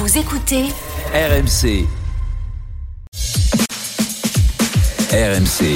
Vous écoutez RMC. RMC.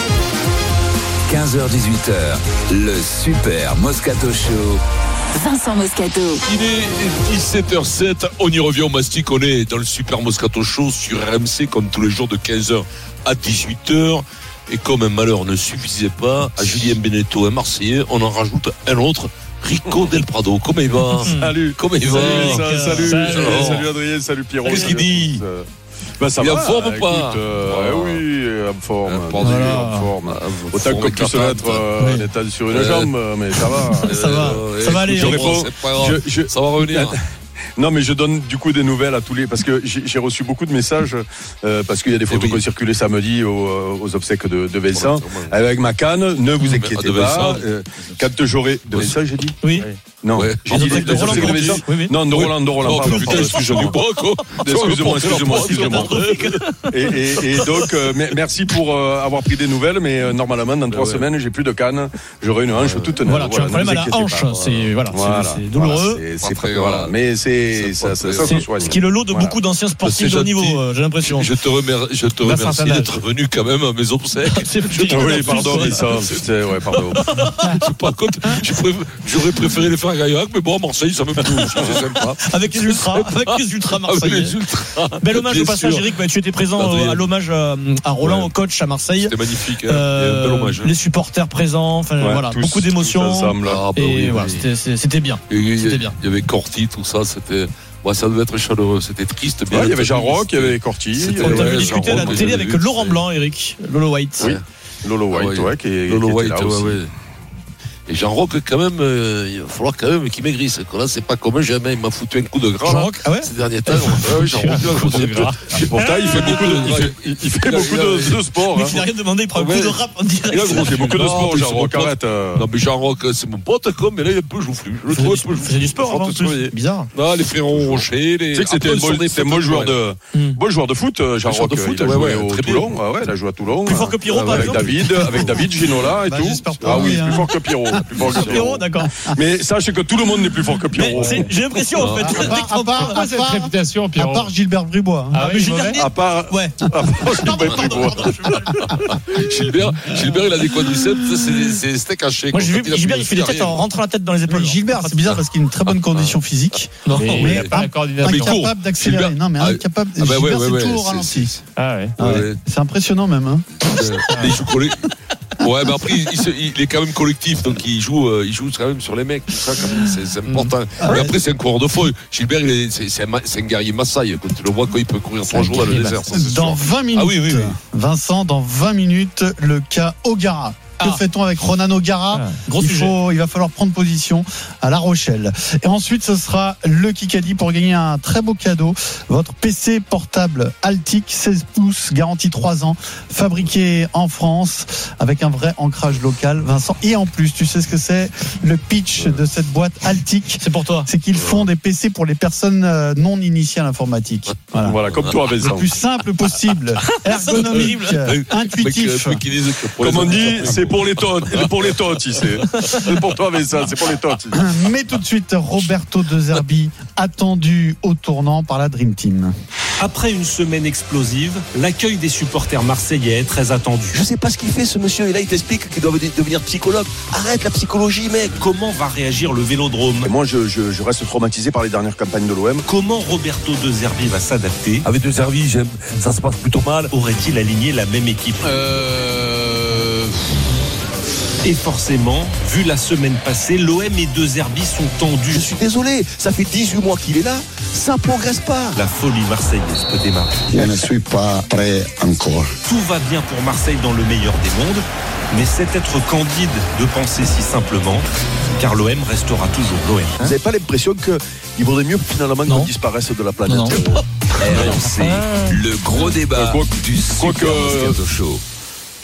15h-18h, le Super Moscato Show. Vincent Moscato. Il est 17h07, on y revient au mastic, on est dans le Super Moscato Show sur RMC comme tous les jours de 15h à 18h. Et comme un malheur ne suffisait pas à Julien Beneteau, un Marseillais, on en rajoute un autre, Rico Del Prado. Comment il va? Salut. Comment il va? Salut Adrien, salut Pierrot. Qu'est-ce qu'il dit? Ça il est va, en forme ou pas? Oui, en forme. En forme. Autant qu'on puisse mettre en état sur une jambe, mais ça va. Ça va aller. Je réponds. C'est pas grave. Ça va revenir. Non, mais je donne du coup des nouvelles à tous les, parce que j'ai reçu beaucoup de messages, parce qu'il y a des photos qui ont circulé samedi aux obsèques de Vincent, avec ma canne. Ne vous inquiétez pas. Quand j'aurai de Vincent, j'ai dit. Oui. Non, j'ai dit les obsèques de Vincent. Non, de Roland. Oh putain, excuse-moi. Excusez-moi. Et donc, merci pour avoir pris des nouvelles, mais normalement, dans 3 semaines, j'ai plus de canne. J'aurai une hanche toute neuve. Voilà, tu as un problème à la hanche. C'est douloureux. Voilà, mais c'est ça se soigne. Ce qui est le lot de beaucoup d'anciens sportifs de haut niveau, j'ai l'impression. Je te remercie d'être venu quand même à mes obsèques. Oui, pardon, mais ça, pardon. J'aurais préféré les faire à Gaillac, mais bon, à Marseille, ça me touche, c'est sympa. Avec les ultras marseillais. Bel hommage au passage, Eric. Tu étais présent à l'hommage à Roland, au coach à Marseille. C'était magnifique. Bel hommage. Les supporters présents, voilà, beaucoup d'émotions. Et voilà, c'était bien. Il y avait Corti, tout ça, c'était. Ouais, ça devait être chaleureux, c'était triste. Il y avait Jean-Roch, il y avait Corti. On avait discuté à la télé avec Laurent Blanc, Eric. Lolo White. Oui, Lolo White, qui était là aussi. Et Jean-Roch, quand même, il va falloir quand même qu'il maigrisse. Là, c'est pas commun, jamais il m'a foutu un coup de gras. Jean-Roch, ces derniers temps. Jean-Roch, pourtant, il fait beaucoup de sport. Mais il n'a rien demandé, il prend un coup de rap en direct. Il fait beaucoup de sport, Jean-Roch, arrête. Non, mais Jean-Roch, c'est mon pote, mais là, il est un peu joufflu. Je le trouve un peu joufflu. C'est du sport, avant, bizarre. Non, les frérots Rocher, tu sais que c'était un bon joueur de foot, Jean-Roch. Il a joué au Toulon. Il a joué à Toulon. Plus fort que Pierrot, par exemple. Avec David Ginola et tout. Ah oui, plus fort que Pierrot. Pierrot, d'accord. Mais sachez que tout le monde n'est plus fort que Pierrot. J'ai l'impression, en fait. À part cette réputation, Pierrot. À part Gilbert Bribois. À part Gilbert Bribois. Gilbert, il a des quadriceps, c'est steak haché. Moi, Gilbert, il fait des têtes en rentrant la tête dans les épaules. Gilbert, c'est bizarre parce qu'il a une très bonne condition physique. Mais incapable d'accélérer. Non, mais incapable. Gilbert, c'est tout au ralenti. C'est impressionnant, même. Il joue collé. Ouais, mais après, il est quand même collectif, donc il joue quand même sur les mecs. Ça, quand même, c'est important. Mais après, c'est un coureur de feu. Gilbert, c'est un guerrier Massaï. Quand tu le vois, quand il peut courir 3 jours dans le désert. Dans 20 minutes, oui. Vincent, dans 20 minutes, le cas O'Gara. Que fait-on avec Ronan O'Gara? Il va falloir prendre position à La Rochelle. Et ensuite, ce sera le Kikadi pour gagner un très beau cadeau. Votre PC portable Altic 16 pouces, garantie 3 ans, fabriqué en France avec un vrai ancrage local, Vincent. Et en plus, tu sais ce que c'est? Le pitch de cette boîte Altic. C'est pour toi. C'est qu'ils font des PC pour les personnes non initiées à l'informatique. Voilà, comme toi, Vincent. Le plus simple possible, ergonomique, intuitif. Comme on dit, c'est pour les totis, c'est pour toi, Vincent, c'est pour les totis. Mais tout de suite, Roberto De Zerbi, attendu au tournant par la Dream Team. Après une semaine explosive, l'accueil des supporters marseillais est très attendu. Je sais pas ce qu'il fait, ce monsieur, et là il t'explique qu'il doit devenir psychologue. Arrête la psychologie, mec. Comment va réagir le Vélodrome? Et moi, je reste traumatisé par les dernières campagnes de l'OM. Comment Roberto De Zerbi va s'adapter? Avec De Zerbi, ça se passe plutôt mal. Aurait-il aligné la même équipe? Et forcément, vu la semaine passée, l'OM et De Zerbi sont tendus. Je suis désolé, ça fait 18 mois qu'il est là, ça progresse pas. La folie marseillaise peut démarrer. Je ne suis pas prêt encore. Tout va bien pour Marseille dans le meilleur des mondes, mais c'est être candide de penser si simplement, car l'OM restera toujours l'OM. Vous n'avez pas l'impression qu'il vaudrait mieux finalement qu'on disparaisse de la planète? RMC, le gros débat du Super Moscato Show.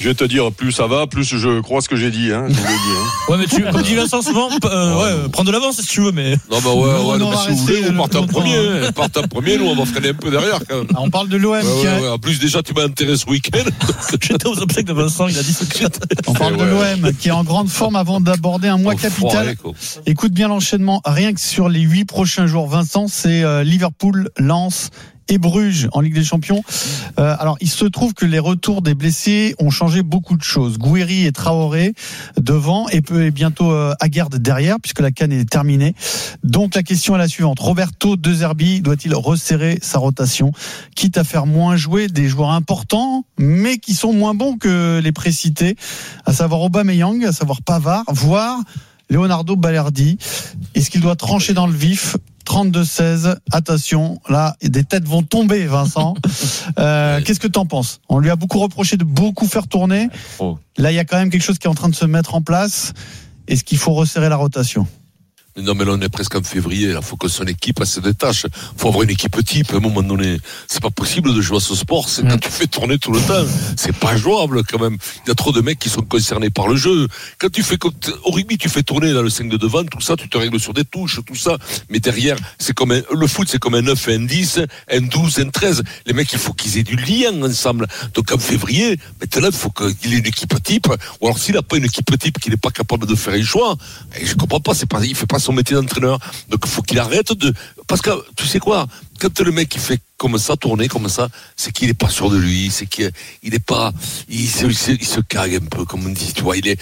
Je vais te dire, plus ça va, plus je crois ce que j'ai dit. Hein. Ouais, mais comme dit Vincent souvent, prends de l'avance si tu veux, mais. Non, mais si vous voulez, vous partez en premier. Partez en premier, nous, on va freiner un peu derrière, quand même. On parle de l'OM. En plus, déjà, tu m'as intéressé ce week-end. J'étais aux obsèques de Vincent, il a dit ce que On parle de l'OM, qui est en grande forme avant d'aborder un mois capital. Écoute bien l'enchaînement. Rien que sur les 8 prochains jours, Vincent, c'est Liverpool, Lens et Bruges en Ligue des Champions. Alors, il se trouve que les retours des blessés ont changé beaucoup de choses. Gouiri et Traoré devant et bientôt Aguerd derrière, puisque la CAN est terminée. Donc, la question est la suivante. Roberto De Zerbi doit-il resserrer sa rotation, quitte à faire moins jouer des joueurs importants, mais qui sont moins bons que les précités, à savoir Aubameyang, à savoir Pavard, voire Leonardo Balerdi. Est-ce qu'il doit trancher dans le vif? 32-16, attention, là, des têtes vont tomber, Vincent. Qu'est-ce que t'en penses? On lui a beaucoup reproché de beaucoup faire tourner. Là, il y a quand même quelque chose qui est en train de se mettre en place. Est-ce qu'il faut resserrer la rotation? Non, mais là, on est presque en février. Il faut que son équipe a ses tâches. Il faut avoir une équipe type. À un moment donné, c'est pas possible de jouer à ce sport. C'est quand tu fais tourner tout le temps. C'est pas jouable, quand même. Il y a trop de mecs qui sont concernés par le jeu. Quand tu fais, au rugby, tu fais tourner, là, le 5 de devant, tout ça, tu te règles sur des touches, tout ça. Mais derrière, c'est comme le foot, c'est comme un 9, un 10, un 12, un 13. Les mecs, il faut qu'ils aient du lien ensemble. Donc, en février, maintenant, il faut qu'il ait une équipe type. Ou alors, s'il n'a pas une équipe type, qu'il n'est pas capable de faire un choix, et je comprends pas, il fait pas son métier d'entraîneur. Donc il faut qu'il arrête parce que tu sais quoi, quand le mec il fait comme ça, tourner comme ça, c'est qu'il est pas sûr de lui, c'est qu'il est pas, il se cague un peu, comme on dit, tu vois, il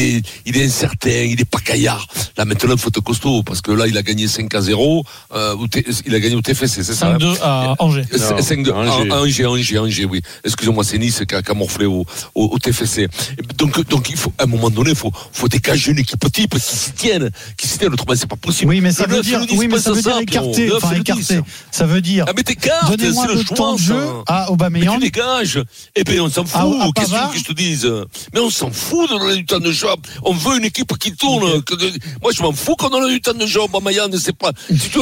est incertain, il est pas caillard. Là maintenant il faut être costaud, parce que là il a gagné 5-0, il a gagné au TFC, c'est ça? 5-2 à Angers. 5-2 à Angers, oui. Excusez-moi, c'est Nice qui a morflé au TFC. Donc il faut, à un moment donné, faut dégager une équipe type qui s'y tienne, autrement c'est pas possible. Oui, mais ça veut dire écarter. Ça veut dire. Ah, mais t'écartes, donnez-moi c'est le temps de jeu à Aubameyang. Mais tu dégages. Eh bien, on s'en fout. Qu'est-ce que tu veux que je te dise? Mais on s'en fout de donner du temps de jeu. On veut une équipe qui tourne. Moi, je m'en fous qu'on donne du temps de jeu à Aubameyang. C'est pas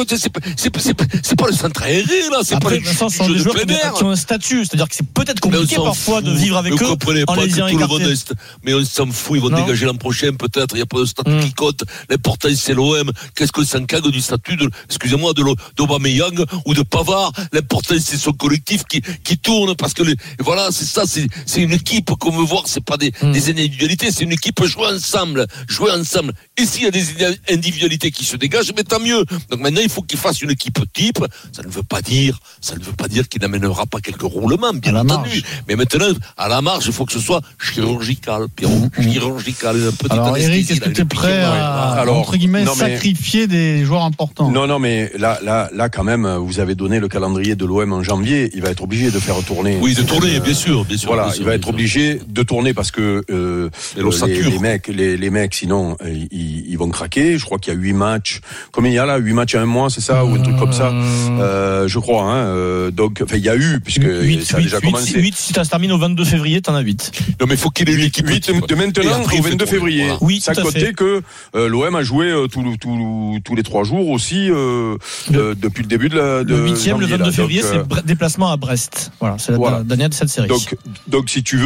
le centre aéré, là. C'est pas le jeu de plein air. Qui ont un statut. C'est-à-dire que c'est peut-être compliqué parfois de vivre avec eux. Vous comprenez pas que tout le monde est. Mais on s'en fout. Ils vont dégager l'an prochain, peut-être. Il n'y a pas de statut qui compte. L'important, c'est l'OM. Qu'est-ce qu'on s'en cague du statut excusez-moi, d'Aubameyang ou de Pavard? L'important, c'est son collectif qui tourne, parce que voilà, c'est ça, c'est une équipe qu'on veut voir, c'est pas des individualités, c'est une équipe jouer ensemble. Et s'il y a des individualités qui se dégagent, mais tant mieux. Donc maintenant, il faut qu'il fasse une équipe type. Ça ne veut pas dire qu'il n'amènera pas quelques roulements, bien entendu. Mais maintenant, à la marge, il faut que ce soit chirurgical, Pierrot. Chirurgical, un peu. Alors, Eric, est-ce que tu es prêt à, entre guillemets, sacrifier des joueurs importants? Non, mais là, quand même, vous avez donné le calendrier de l'OM en janvier. Il va être obligé de faire tourner. Oui, de tourner, bien sûr. Voilà, il va être obligé de tourner parce que les mecs, sinon, ils vont craquer. Je crois qu'il y a 8 matchs. Combien il y a là? 8 matchs à un mois, c'est ça? Ou un truc comme ça? Je crois, hein. Donc, il y a eu, puisque 8, ça a déjà commencé. 8, si ça se termine au 22 février, t'en as 8. Non, mais faut qu'il ait l'équipe 8 de maintenant au 22 février. Voilà. Oui, ça côté que l'OM a joué tous les 3 jours aussi depuis le début de la le 8e, janvier, le 22 février, c'est déplacement à Brest. Voilà, c'est la dernière de cette série. Donc si tu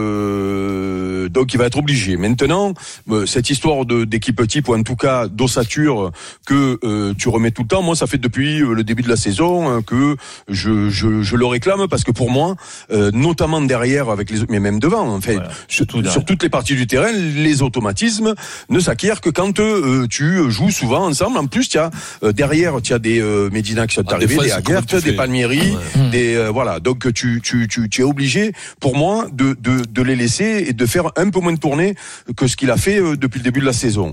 veux, donc il va être obligé. Maintenant, cette histoire d'équipe type, ou en tout cas d'ossature que tu remets tout le temps, moi ça fait depuis le début de la saison que je le réclame, parce que pour moi, notamment derrière avec mais même devant, enfin, voilà, sur toutes les parties du terrain, les automatismes ne s'acquièrent que quand tu joues souvent ensemble. En plus, tu as derrière, tu as des Medina qui sont arrivés, des Aguerd, des Palmieri, voilà. Donc tu es obligé, pour moi, de les laisser et de faire un peu moins de tournées que ce qu'il a fait depuis le début de la saison.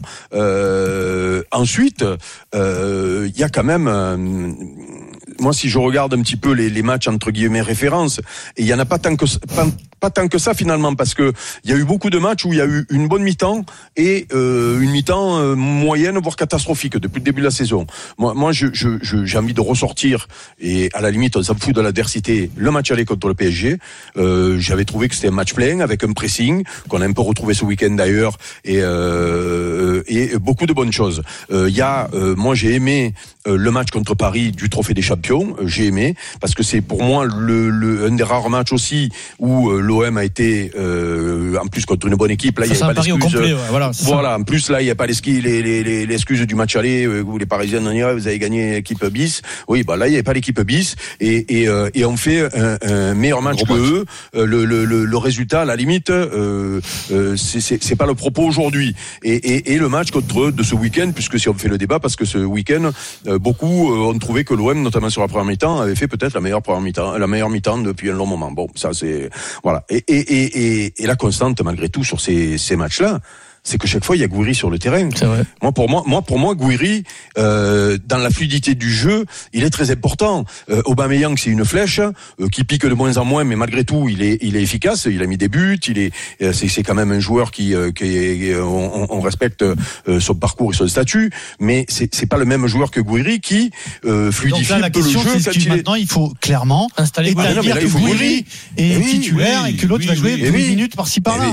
Ensuite, il y a quand même, moi, si je regarde un petit peu les matchs entre guillemets références, et il y en a pas tant que ça finalement, parce que il y a eu beaucoup de matchs où il y a eu une bonne mi-temps et une mi-temps moyenne voire catastrophique depuis le début de la saison. Moi j'ai envie de ressortir, et à la limite on s'en fout de l'adversité, le match aller contre le PSG. J'avais trouvé que c'était un match plein avec un pressing qu'on a un peu retrouvé ce week-end d'ailleurs, et beaucoup de bonnes choses. Moi j'ai aimé le match contre Paris du Trophée des Champions, j'ai aimé, parce que c'est pour moi un des rares matchs aussi où l'OM a été en plus contre une bonne équipe. Là, il n'y avait pas d'excuse. Complet, voilà, en plus là, il n'y a pas l'excuse du match aller où les Parisiens vous avez gagné l'équipe bis. Oui, bah là, il n'y avait pas l'équipe bis et on fait un meilleur match que eux. Le résultat, à la limite, c'est pas le propos aujourd'hui. Et le match contre eux de ce week-end, puisque si on fait le débat, parce que ce week-end, beaucoup ont trouvé que l'OM, notamment sur la première mi-temps, avait fait peut-être la meilleure mi-temps depuis un long moment. Bon, ça c'est voilà. Et la constante malgré tout sur ces matchs-là, c'est que chaque fois il y a Gouiri sur le terrain. C'est vrai. Pour moi Gouiri dans la fluidité du jeu, il est très important. Aubameyang, c'est une flèche qui pique de moins en moins, mais malgré tout il est efficace, il a mis des buts, c'est quand même un joueur qui on respecte son parcours et son statut, mais c'est pas le même joueur que Gouiri qui fluidifie un peu le jeu. Maintenant il faut clairement installer Gouiri est titulaire et que l'autre va jouer 12 minutes par-ci par-là.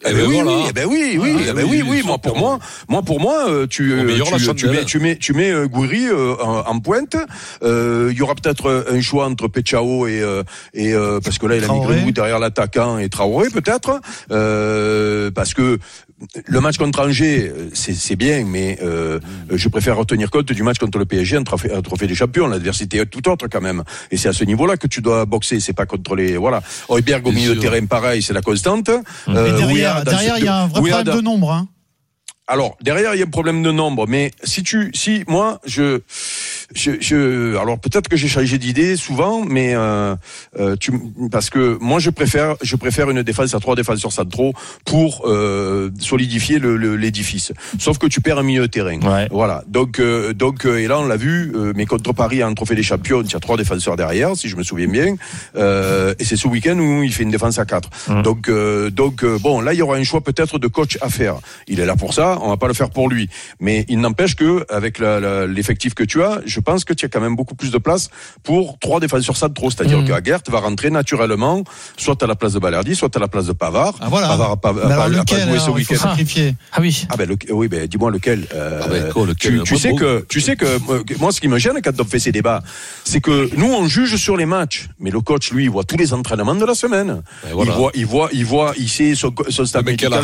Oui, moi pour moi, tu mets Gouiri en pointe. Il y aura peut-être un choix entre Pechao et parce que là il a mis Greenwood derrière l'attaquant et Traoré peut-être parce que le match contre Angers, c'est bien, mais je préfère retenir compte du match contre le PSG, un trophée des champions. L'adversité est tout autre quand même. Et c'est à ce niveau-là que tu dois boxer. C'est pas contre les voilà. Højbjerg au milieu de terrain, pareil, c'est la constante. Derrière, il y a un vrai problème de nombre. Hein. Alors derrière, il y a un problème de nombre, mais moi alors peut-être que j'ai changé d'idée souvent, mais parce que moi je préfère une défense à 3 défenseurs centraux pour solidifier l'édifice. Sauf que tu perds un milieu de terrain. Ouais. Voilà. Donc et là on l'a vu, mais contre Paris en Trophée des Champions, il y a 3 défenseurs derrière, si je me souviens bien, et c'est ce week-end où il fait une défense à 4. Donc bon, là il y aura un choix peut-être de coach à faire. Il est là pour ça, on va pas le faire pour lui, mais il n'empêche que avec l'effectif que tu as, je pense que tu as quand même beaucoup plus de place pour 3 défenseurs centraux, c'est-à-dire que Aguerd va rentrer naturellement, soit à la place de Balerdi, soit à la place de Pavard. Ah voilà. Pavard a pas joué ce week-end. Sacrifier. Ah oui. Ah ben dis-moi lequel. Tu sais que moi ce qui me gêne quand on fait ces débats, c'est que nous on juge sur les matchs, mais le coach lui il voit tous les entraînements de la semaine. Voilà. Il sait son staff médical,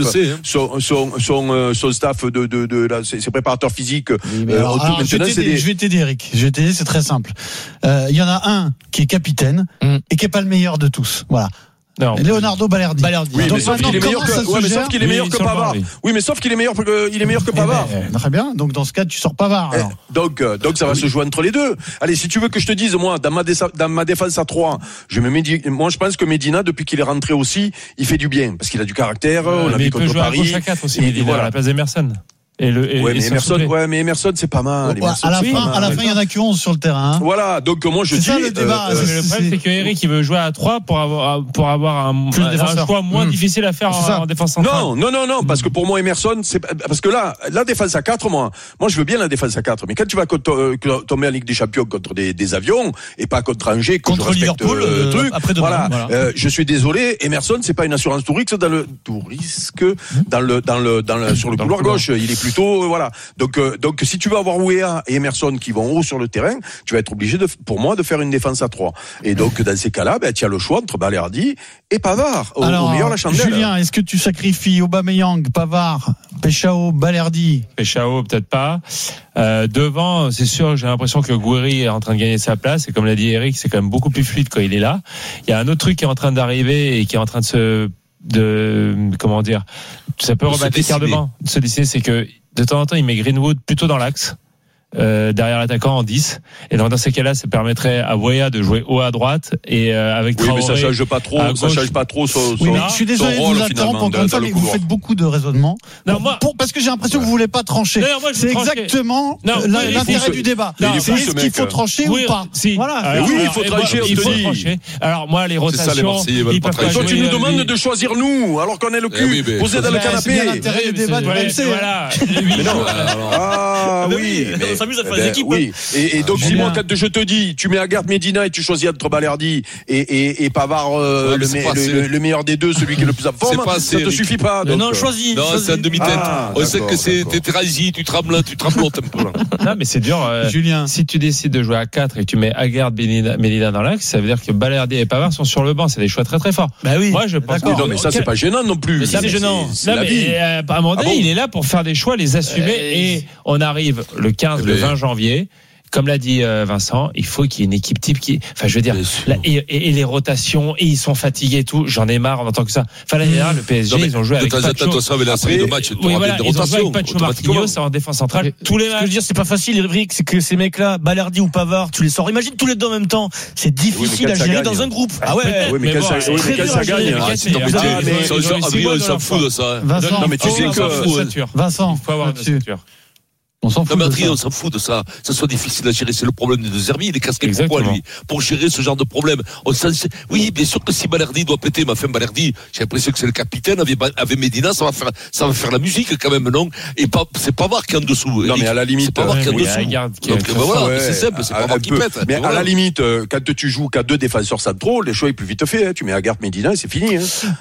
son staff de ses préparateurs physiques. Je vais t'aider, Eric. C'est très simple. Il y en a un qui est capitaine et qui est pas le meilleur de tous. Voilà. Non. Leonardo Balerdi. Oui, mais sauf qu'il est meilleur que Pavard. Oui, mais sauf qu'il est meilleur que Pavard. Très bien. Donc dans ce cas, tu sors Pavard. Donc ça va se jouer entre les deux. Allez, si tu veux que je te dise, moi, dans ma défense à 3, moi je pense que Medina, depuis qu'il est rentré aussi, il fait du bien parce qu'il a du caractère. On l'a vu contre Paris. Il peut jouer à 4 aussi, Medina, à la place d'Emerson. Mais Emerson, c'est pas mal. À la fin, il y en a que 11 sur le terrain. Voilà, donc moi je dis. C'est ça le débat. Le problème, c'est que Eric, il veut jouer à 3 pour avoir un choix moins difficile à faire en défense centrale. Non, parce que pour moi, Emerson, parce que là, la défense à 4, moi je veux bien la défense à 4, mais quand tu vas tomber en Ligue des Champions contre des avions et pas contre Angers, contre Liverpool, après demain. Voilà. Je suis désolé, Emerson, c'est pas une assurance tout risque sur le couloir gauche. Il est plutôt voilà. Donc si tu veux avoir Ouéa et Emerson qui vont haut sur le terrain, tu vas être obligé pour moi de faire une défense à 3. Et donc dans ces cas-là, tu as le choix entre Balerdi et Pavard au meilleur la chandelle. Julien, est-ce que tu sacrifies Aubameyang, Pavard, Pechao, Balerdi? Pechao peut-être pas. Devant, c'est sûr, j'ai l'impression que Gouiri est en train de gagner sa place et comme l'a dit Eric, c'est quand même beaucoup plus fluide quand il est là. Il y a un autre truc qui est en train d'arriver et qui est en train comment dire, ça peut rebattre les quarts devant. Se dessiner, c'est que de temps en temps, il met Greenwood plutôt dans l'axe. Derrière l'attaquant en 10 et donc dans ces cas-là ça permettrait à Weah de jouer haut à droite et avec Traoré, mais ça change pas trop son je suis désolé de vous interrompre encore une fois, mais vous faites beaucoup de raisonnements parce que j'ai l'impression que vous voulez pas trancher. C'est exactement l'intérêt du débat. C'est est-ce qu'il faut trancher ou pas? Voilà. Oui, il faut trancher. Alors moi les rotations, toi tu nous demandes de choisir nous alors qu'on est le cul posé dans le canapé. C'est l'intérêt du débat de RMC. Voilà. Ah oui, mais s'amuse à faire des équipes. Oui. Et donc, si moi, quand je te dis, tu mets Aguerd Medina et tu choisis entre Balerdi et Pavard, le meilleur des deux, celui qui est le plus en forme, ça te suffit pas. Non, choisis. Non, c'est en demi-tête. On sait que t'es rasé, tu trembles un peu là. Non, mais c'est dur. Julien. Si tu décides de jouer à 4 et que tu mets Aguerd Medina dans l'axe, ça veut dire que Balerdi et Pavard sont sur le banc. C'est des choix très très forts. Bah oui. Moi, je pense. Non, mais ça, c'est pas gênant non plus. C'est gênant. Non, mais à un moment donné, il est là pour faire des choix, les assumer. Et on arrive le 15, le 20 janvier. Comme l'a dit Vincent, il faut qu'il y ait une équipe type qui, enfin, je veux dire, et les rotations, et ils sont fatigués et tout. J'en ai marre en tant que ça. Enfin, l'année dernière, le PSG, ils ont joué avec Pacho. Ça avait la série de matchs. Oui, voilà, ils ont joué avec Pacho Marquinhos en défense centrale. Tous les matchs. Ce que je veux dire, c'est pas facile, Eric, c'est que ces mecs-là, Balerdi ou Pavard, tu les sors. Imagine tous les deux en même temps. C'est difficile à gérer dans un groupe. Ah ouais. Oui, mais quand ça gagne. On s'en fout de ça. Non, mais tu sais que. Vincent, il faut avoir une ossature. On s'en fout. Non, mais on s'en fout de ça. Ça soit difficile à gérer. C'est le problème des deux Herbies. Il est casqué pourquoi, lui? Pour gérer ce genre de problème. Oui, bien sûr que si Balerdi doit péter, ma femme Balerdi, j'ai l'impression que c'est le capitaine, avec Medina, ça va faire la musique quand même, non? Et pas, c'est Pavard qui est en dessous. Non, mais à la limite. C'est Pavard qui est en dessous. Donc, voilà, c'est simple, c'est Pavard qui pète. Mais à la limite, quand tu joues qu'à deux défenseurs centraux, les choix est plus vite fait, Tu mets Aguerd Medina et c'est fini,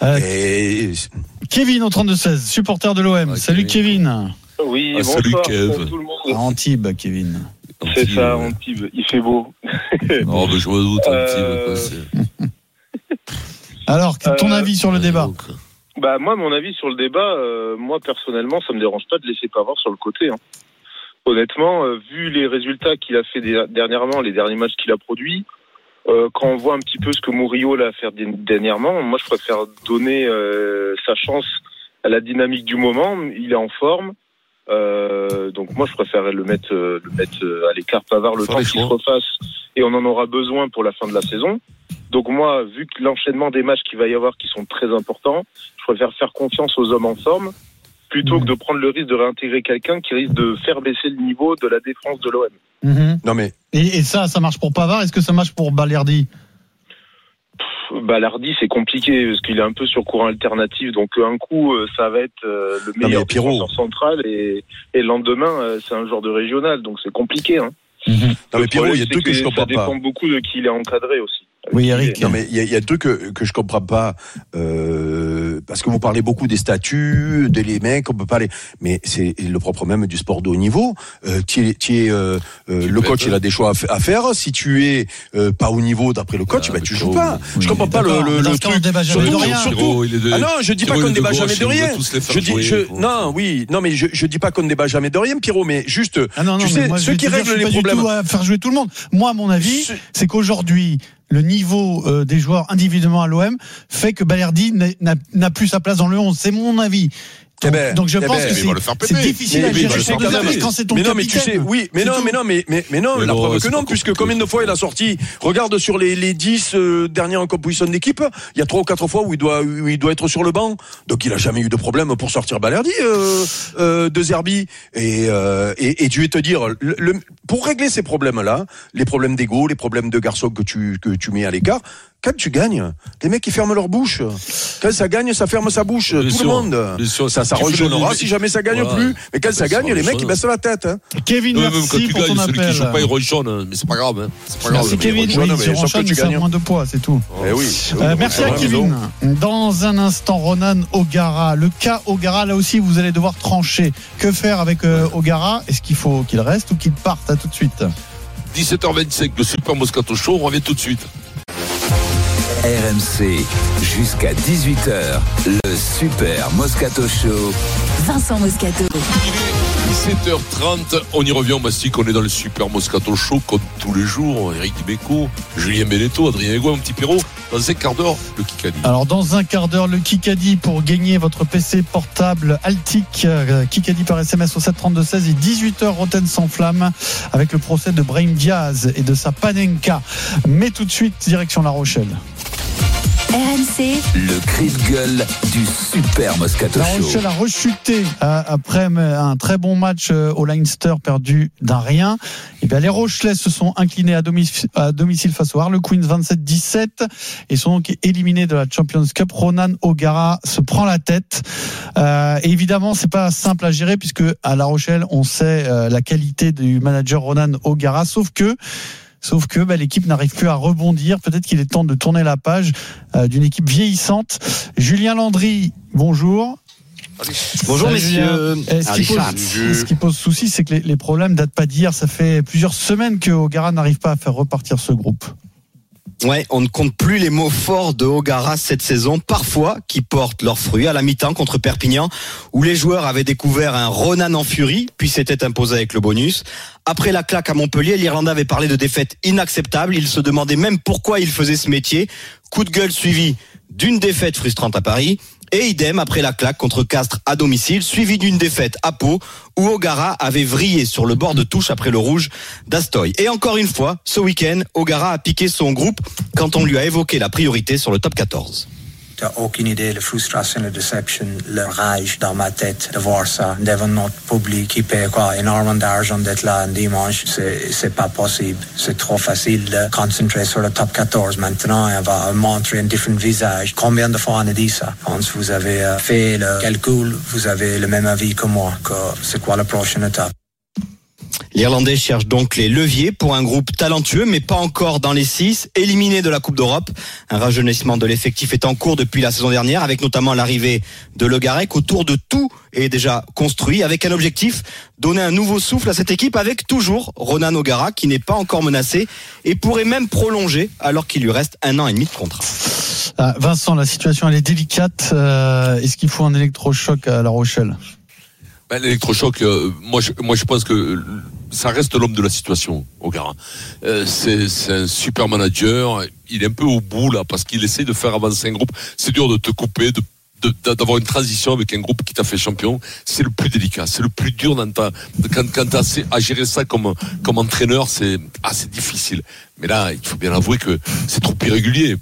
Kevin au 32-16, supporter de l'OM. Salut Kevin. Oui, bonsoir tout le monde. Antibes, Kevin. C'est ça, Antibes. Il fait beau. Oh, mais je me doute, Antibes. Alors, ton avis sur le débat? Bah, moi, mon avis sur le débat, moi, personnellement, ça me dérange pas de laisser Pavard sur le côté. Honnêtement, vu les résultats qu'il a fait dernièrement, les derniers matchs qu'il a produits, quand on voit un petit peu ce que Murillo l'a fait dernièrement, moi, je préfère donner sa chance à la dynamique du moment. Il est en forme. Donc moi je préférerais le mettre à l'écart Pavard le temps qu'il se refasse et on en aura besoin pour la fin de la saison. Donc moi, vu que l'enchaînement des matchs qu'il va y avoir qui sont très importants, je préfère faire confiance aux hommes en forme plutôt que de prendre le risque de réintégrer quelqu'un qui risque de faire baisser le niveau de la défense de l'OM. Non mais et ça marche pour Pavard. Est-ce que ça marche pour Balerdi? Balerdi, c'est compliqué parce qu'il est un peu sur courant alternatif, donc un coup ça va être le meilleur défenseur central et le lendemain c'est un joueur de régional, donc c'est compliqué. Non mais Pierrot, il y a deux trucs que je comprends pas. Ça dépend beaucoup de qui il est encadré aussi. Oui, Eric. Non mais il y a deux que je comprends pas parce que vous parlez beaucoup des statuts, des mecs, on peut parler, mais c'est le propre même du sport de haut niveau. Le coach, il a des choix à faire. Si tu es pas au niveau d'après le coach, tu joues pas. Je comprends pas le truc. Surtout. Ah non, je dis pas qu'on ne débat jamais de rien. Je dis pas qu'on ne débat jamais de rien, Pierrot, mais juste, tu sais, ceux qui règlent les problèmes. Je suis pas du tout à faire jouer tout le monde. Moi, mon avis, c'est qu'aujourd'hui, le niveau des joueurs individuellement à l'OM fait que Balerdi n'a plus sa place dans le 11. C'est mon avis. Donc je pense que c'est difficile à gérer quand c'est ton capitaine. Mais tu sais, oui, mais non, la preuve que non, puisque combien de fois il a sorti, regarde sur les 10 dernières compositions d'équipe, il y a 3 ou 4 fois où il doit être sur le banc. Donc il a jamais eu de problème pour sortir Balerdi de Zerbi. Et tu vais te dire, pour régler ces problèmes-là, les problèmes d'ego, les problèmes de garçons que tu mets à l'écart, quand tu gagnes, les mecs ils ferment leur bouche. Quand ça gagne, ça ferme sa bouche. Tout le monde. Ça rejoindra si jamais ça gagne plus. Mais quand ça gagne, les mecs ils baissent la tête. Kevin, merci pour ton appel. Celui qui joue pas, il rejaune, mais c'est pas grave. Merci Kevin. Si Ronchon, ça a moins de poids, c'est tout. Merci à Kevin. Dans un instant, Ronan O'Gara. Le cas O'Gara, là aussi, vous allez devoir trancher. Que faire avec O'Gara? Est-ce qu'il faut qu'il reste ou qu'il parte? À tout de suite. 17h25, le Super Moscato Show. On revient tout de suite. RMC, jusqu'à 18h, le Super Moscato Show. Vincent Moscato. 17h30, on y revient, Mastic, on est dans le Super Moscato Show, comme tous les jours. Eric Dimeco, Julien Beneteau, Adrien Ego, un petit Pierrot. Dans un quart d'heure, le Kikadi. Alors, dans un quart d'heure, le Kikadi pour gagner votre PC portable Altic. Kikadi par SMS au 732-16 et 18h, Roten sans flamme, avec le procès de Brahim Diaz et de sa Panenka. Mais tout de suite, direction La Rochelle. RMC, le cri de gueule du Super Moscato Show. La Rochelle a rechuté après un très bon match au Leinster perdu d'1-1. Et bien les Rochelais se sont inclinés à domicile face au Harlequins 27-17 et sont donc éliminés de la Champions Cup. Ronan O'Gara se prend la tête. Et évidemment, c'est pas simple à gérer puisque à La Rochelle, on sait la qualité du manager Ronan O'Gara, sauf que l'équipe n'arrive plus à rebondir. Peut-être qu'il est temps de tourner la page d'une équipe vieillissante. Julien Landry, bonjour. Bonjour messieurs. Ce qui pose souci, c'est que les problèmes datent pas d'hier. Ça fait plusieurs semaines que O'Gara n'arrive pas à faire repartir ce groupe. Ouais, on ne compte plus les mots forts de O'Gara cette saison, parfois qui portent leurs fruits à la mi-temps contre Perpignan, où les joueurs avaient découvert un Ronan en furie, puis s'étaient imposés avec le bonus. Après la claque à Montpellier, l'Irlandais avait parlé de défaite inacceptable. Il se demandait même pourquoi il faisait ce métier. Coup de gueule suivi d'une défaite frustrante à Paris. Et idem après la claque contre Castres à domicile, suivi d'une défaite à Pau, où O'Gara avait vrillé sur le bord de touche après le rouge d'Astoy. Et encore une fois, ce week-end, O'Gara a piqué son groupe quand on lui a évoqué la priorité sur le top 14. Tu n'as aucune idée de la frustration, la déception, la rage dans ma tête de voir ça. Devant notre public qui paie énormément d'argent d'être là un dimanche, c'est pas possible. C'est trop facile de concentrer sur le top 14 maintenant et on va montrer un différent visage. Combien de fois on a dit ça? Quand vous avez fait le calcul, vous avez le même avis que moi, que c'est quoi la prochaine étape. L'Irlandais cherche donc les leviers pour un groupe talentueux, mais pas encore dans les 6, éliminé de la Coupe d'Europe. Un rajeunissement de l'effectif est en cours depuis la saison dernière, avec notamment l'arrivée de Le Garec. Autour de tout est déjà construit, avec un objectif, donner un nouveau souffle à cette équipe, avec toujours Ronan O'Gara, qui n'est pas encore menacé, et pourrait même prolonger, alors qu'il lui reste 1 an et demi de contrat. Vincent, la situation elle est délicate. Est-ce qu'il faut un électrochoc à La Rochelle? L'électrochoc, moi je pense que ça reste l'homme de la situation, O'Gara. C'est un super manager. Il est un peu au bout là parce qu'il essaie de faire avancer un groupe. C'est dur de te couper, d'avoir une transition avec un groupe qui t'a fait champion. C'est le plus délicat, c'est le plus dur quand t'as à gérer ça comme entraîneur. C'est difficile. Mais là, il faut bien avouer que c'est trop irrégulier.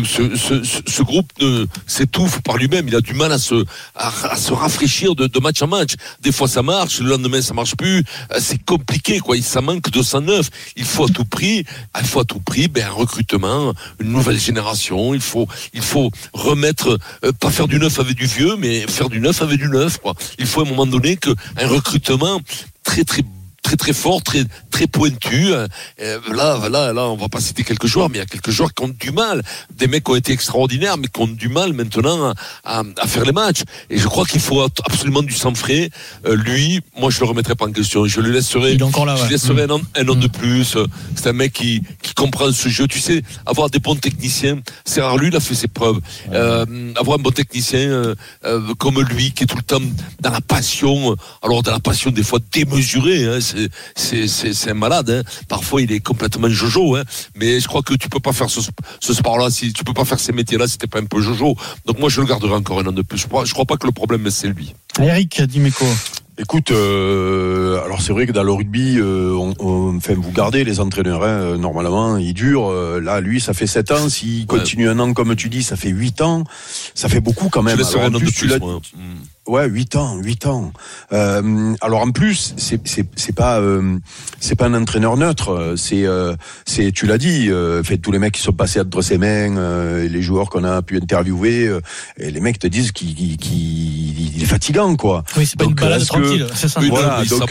Ce groupe s'étouffe par lui-même. Il a du mal à se rafraîchir de match en match. Des fois, ça marche. Le lendemain, ça marche plus. C'est compliqué, quoi. Ça manque de 109. Il faut à tout prix, un recrutement, une nouvelle génération. Il faut remettre, pas faire du neuf avec du vieux, mais faire du neuf avec du neuf, quoi. Il faut à un moment donné un recrutement très fort, très pointu. Là, on va pas citer quelques joueurs, mais il y a quelques joueurs qui ont du mal. Des mecs qui ont été extraordinaires, mais qui ont du mal maintenant à faire les matchs. Et je crois qu'il faut absolument du sang frais. Lui, moi, je le remettrai pas en question. Je le laisserai. Il est encore là, ouais. Je laisserai un an de plus. C'est un mec qui comprend ce jeu. Tu sais, avoir des bons techniciens, c'est rare. Lui, il a fait ses preuves. Avoir un bon technicien comme lui, qui est tout le temps dans la passion. Alors, dans la passion, des fois démesurée, hein. C'est un malade, hein. Parfois il est complètement jojo, hein. Mais je crois que tu peux pas faire ce sport-là, si tu peux pas faire ces métiers-là si t'es pas un peu jojo. Donc moi je le garderai encore 1 an de plus. Je crois pas que le problème c'est lui. Eric Dimeco. Écoute, alors c'est vrai que dans le rugby, vous gardez les entraîneurs, hein, normalement, ils durent. Là, lui, ça fait 7 ans. S'il continue 1 an, comme tu dis, ça fait 8 ans. Ça fait beaucoup quand même. Alors, en plus, tu l'as. Ouais, 8 ans. Alors en plus, c'est pas un entraîneur neutre. C'est tu l'as dit. Fait tous les mecs qui sont passés entre ses mains, les joueurs qu'on a pu interviewer, et les mecs te disent qu'il est fatigant, quoi. Oui, c'est pas une balade tranquille. C'est ça. Voilà. Donc